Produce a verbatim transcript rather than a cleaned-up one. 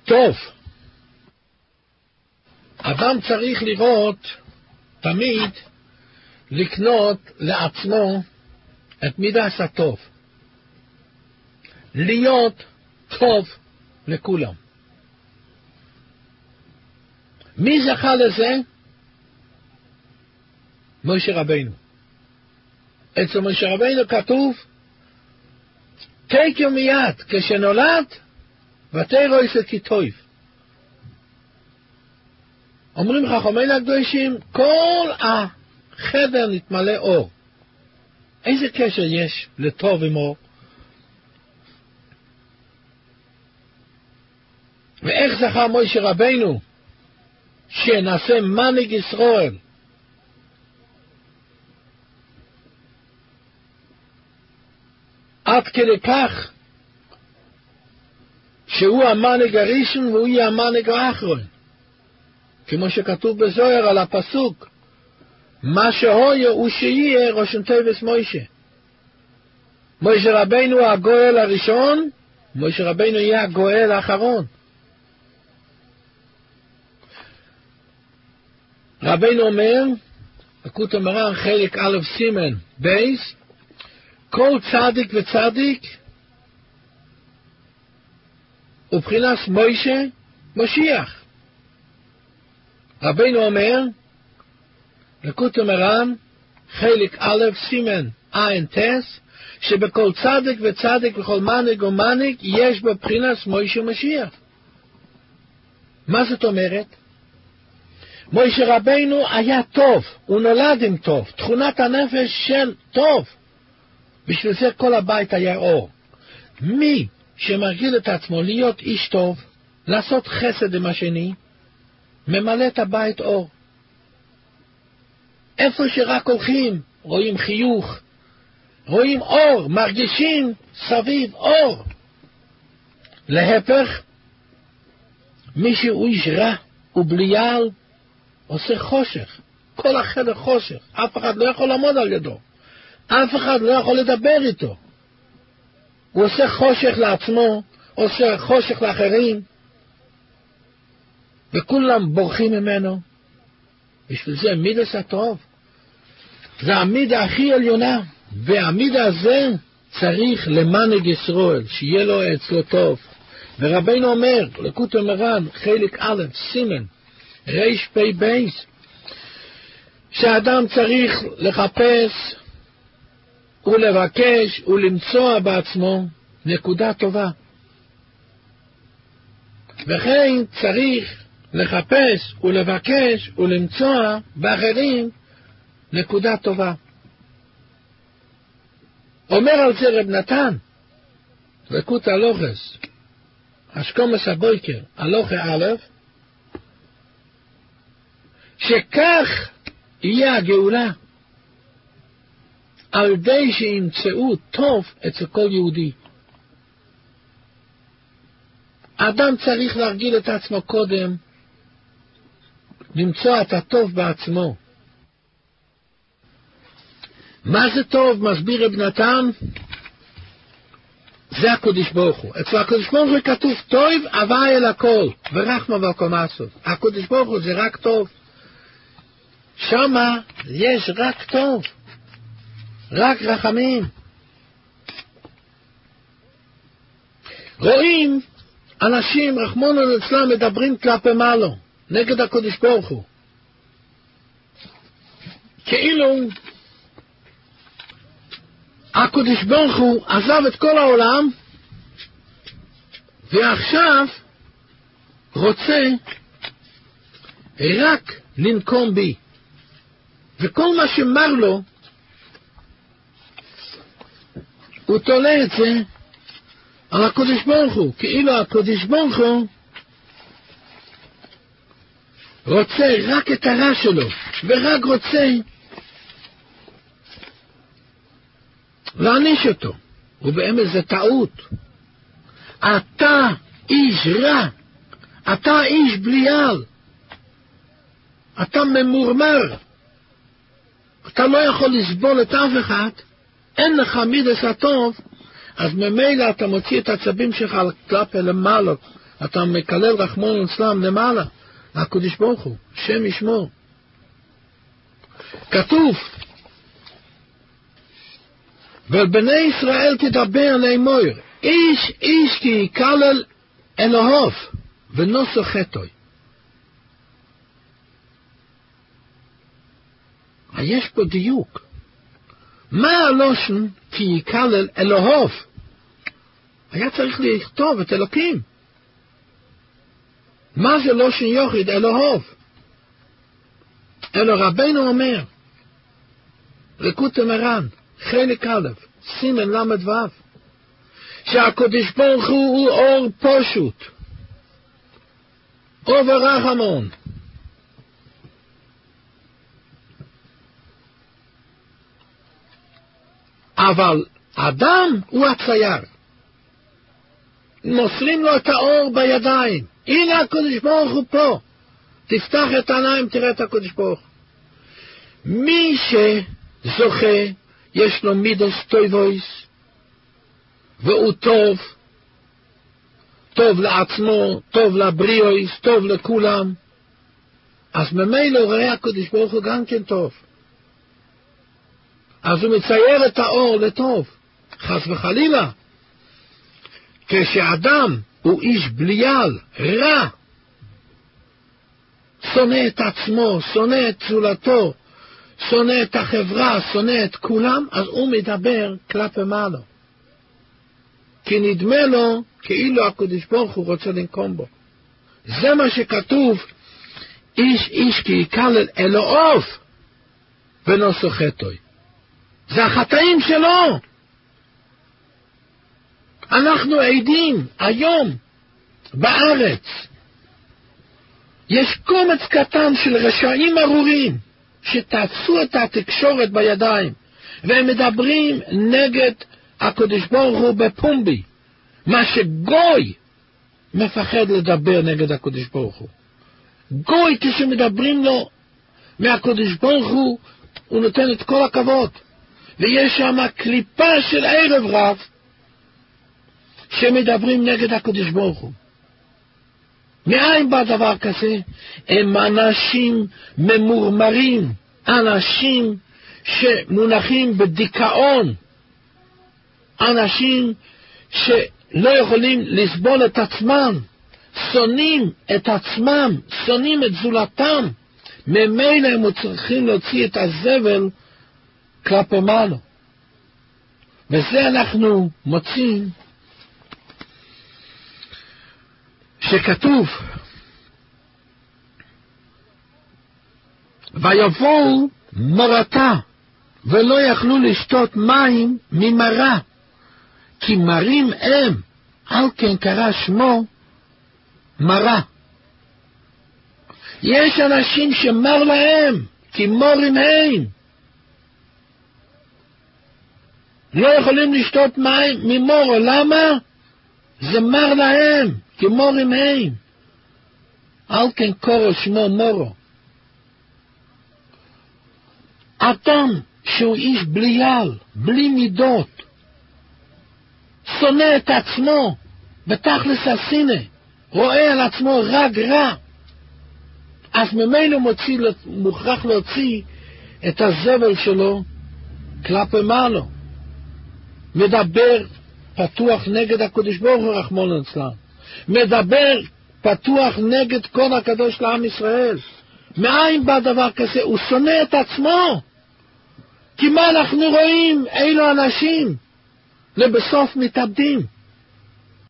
טוב, אדם צריך לראות תמיד לקנות לעצמו את מידת הטוב, להיות טוב לכולם. מי זכה לזה? משה רבינו. אצל משה רבינו כתוב תקו מיד כשנולד ותראו איזה כי טוב. אומרים חכמינו הקדושים, כל החדר נתמלא אור. איזה קשר יש לטוב עם אור? ואיך זכה משה רבינו שנעשה מנהיג ישראל? עד כדי כך שהוא המנהיג הראשון והוא יהיה המנהיג האחרון, כמו שכתוב בזוהר על הפסוק, מה שהויה הוא שיהיה ראשון תיבס מוישה. משה רבינו הגואל הראשון, משה רבינו יהיה הגואל האחרון. רבינו אומר, לקוט המרן חלק א' סימן בייס, כל צדיק וצדיק ובחינת מוישה משיח. רבינו אומר, לקוט המרן חלק א' סימן עין תס, שבכל צדיק וצדיק וכל מנהיג ומנהיג יש בבחינת מוישה משיח. מה זאת אומרת? משה רבינו היה טוב, הוא נולד עם טוב, תכונת הנפש של טוב. בשביל זה כל הבית היה אור. מי שמרגיל את עצמו להיות איש טוב, לעשות חסד עם השני, ממלא את הבית אור. איפה שרק הולכים, רואים חיוך, רואים אור, מרגישים סביב אור. להפך, מי שהוא איש רע ובליעל, עושה חושך. כל החדר חושך. אף אחד לא יכול לעמוד על ידו. אף אחד לא יכול לדבר איתו. הוא עושה חושך לעצמו, עושה חושך לאחרים, וכולם בורחים ממנו. בשביל זה מידת הטוב. זה המידה הכי עליונה, והמידה הזה צריך למנהיג ישראל, שיהיה לו אצלו טוב. ורבינו אומר, לקוט המרן, חלק א' סימן, ריש פי בייס, שאדם צריך לחפש ולבקש ולמצוא בעצמו נקודה טובה. וכן צריך לחפש ולבקש ולמצוא באחרים נקודה טובה. אומר על זה רב נתן, לקוט הלוכס, אשכומס הבויקר, הלוכה א', שכך יהיה הגאולה, על ידי שימצאו טוב אצל כל יהודי. אדם צריך להרגיל את עצמו קודם, למצוא את הטוב בעצמו. מה זה טוב? מסביר רב נתן, זה הקדוש ברוך הוא. אצל הקדוש ברוך הוא כתוב טוב הווה אל הכל ורחמה וקומסות. הקדוש ברוך הוא זה רק טוב. שמה יש רק טוב, רק רחמים. רואים אנשים רחמנא ליצלן מדברים כלפי מעלה נגד הקדוש ברוך הוא, כאילו הקדוש ברוך הוא עזב את כל העולם ועכשיו רוצה רק לנקום בי, וכל מה שמר לו הוא תולה את זה על הקדוש ברוך הוא, כאילו הקדוש ברוך הוא רוצה רק את הרע שלו, ורק רוצה להעניש אותו. ובאמת זה טעות. אתה איש רע, אתה איש בליעל, אתה ממורמר, אתה לא יכול לסבול את אף אחד, אין לך מידת הטוב, אז ממילא אתה מוציא את העצבים שלך כלפי למעלה, אתה מקלל רחמון אצלם למעלה, הקדוש ברוך הוא, שם ישמור. כתוב, ובני ישראל תדבר לאמור, איש איש כי יקלל אלוהיו ונושא חטאו. יש פה דיוק. מה הלושן כי יקלל אלוהיו? היה צריך לכתוב את אלוקים. מה זה לושן יוחיד אלוהיו? אלו רבנו אומר, לקוטי מרן, חלק א', סימן למד ו', שהקדוש ברוך הוא אור פשוט, אור ורחמון. אבל אדם הוא הצייר. מוסרים לו את האור בידיים. הנה הקדוש ברוך הוא פה. תפתח את העיניים, תראה את הקדוש ברוך. מי שזוכה, יש לו מידוס טויבויס, והוא טוב, טוב לעצמו, טוב לבריאויס, טוב לכולם, אז ממילא רואה הקדוש ברוך הוא גם כן טוב. אז הוא מצייר את האור לטוב. חס וחלילה, כשאדם הוא איש בליעל, רע, שונא את עצמו, שונא את זולתו, שונא את החברה, שונא את כולם, אז הוא מדבר כלפי מעלה. כי נדמה לו כאילו הקדוש ברוך הוא רוצה לנקום בו. זה מה שכתוב, איש איש כי יקלל אלוהיו ונושא חטאו. זה החטאים שלו. אנחנו עדים היום בארץ. יש קומץ קטן של רשעים ארורים שתפסו את התקשורת בידיים והם מדברים נגד הקדוש ברוך הוא בפומבי. מה שגוי מפחד לדבר נגד הקדוש ברוך הוא. גוי כשמדברים לו מהקדוש ברוך הוא, הוא נותן את כל הכבוד. ויש שם קליפה של ערב רב שמדברים נגד הקדוש ברוך הוא. מאין בא דבר כזה? הם אנשים ממורמרים, אנשים שמונחים בדיכאון, אנשים שלא יכולים לסבול את עצמם, שונאים את עצמם, שונאים את זולתם, ממילא הם צריכים להוציא את הזבל כלפי מעלה. וזה אנחנו מוצאים שכתוב ויבואו מרתה ולא יכלו לשתות מים ממרה כי מרים הם, על כן קרא שמו מרה. יש אנשים שמר להם כי מורים הם, לא יכולים לשתות מים ממורו. למה? זה מר להם כי מורים הם, על כן קורא שמו מורו. אדם שהוא איש בליעל, בלי מידות, שונא את עצמו, בתכלס השנאה, רואה על עצמו רק רע, אז ממנו מוציא, מוכרח להוציא את הזבל שלו כלפי מעלה. מדבר פתוח נגד הקדוש ברוך הוא רחמנא ליצלן, מדבר פתוח נגד כל הקדוש לעם ישראל. מאין בא דבר כזה? הוא שונא את עצמו. כי מה אנחנו רואים? אילו אנשים לבסוף מתאבדים.